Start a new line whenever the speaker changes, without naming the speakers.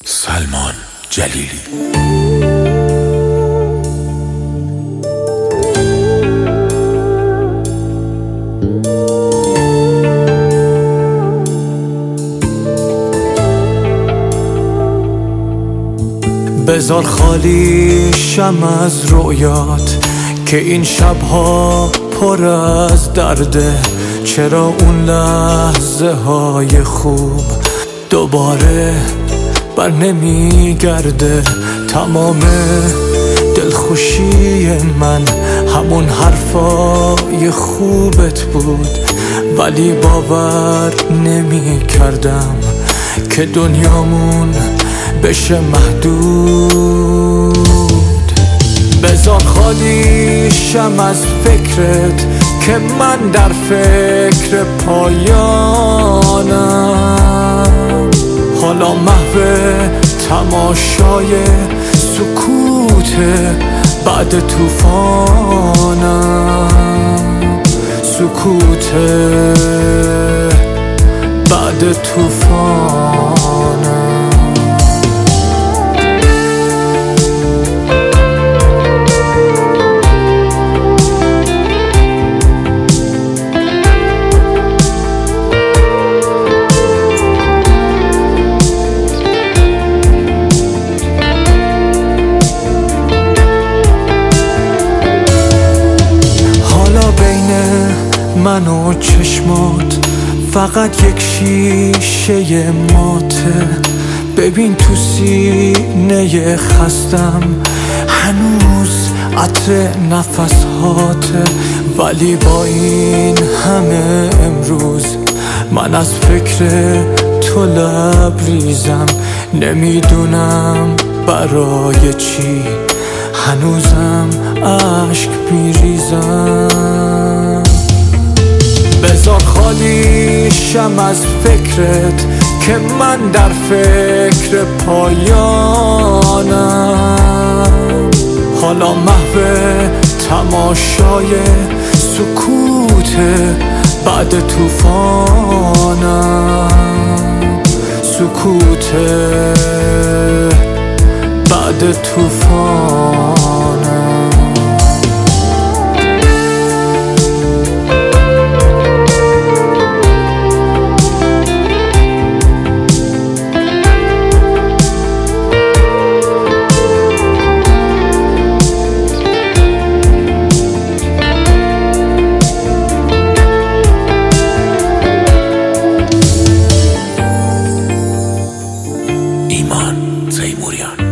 سلمان جلیلی.
بذار خالی شم از رویات که این شبها پر از درده. چرا اون لحظه های خوب دوباره بر نمیگرده؟ تمام دلخوشی من همون حرفای خوبت بود، ولی باور نمی کردم که دنیامون بشه محدود. بذار خالی شم از فکرت که من در فکر پایانم، حالا محو تماشای سکوت بعد طوفانم، سکوت بعد طوفانم. من و چشمات فقط یک شیشه ماته. ببین تو سینه خستم هنوز عطر نفسهاته، ولی با این همه امروز من از فکر تو لبریزم. نمیدونم برای چی هنوزم عشق میریزم. بذار خالی شم از فکرت که من در فکر پایانم، حالا محو تماشای سکوت بعد طوفانم، سکوت بعد طوفانم.
ایمان تیموریان.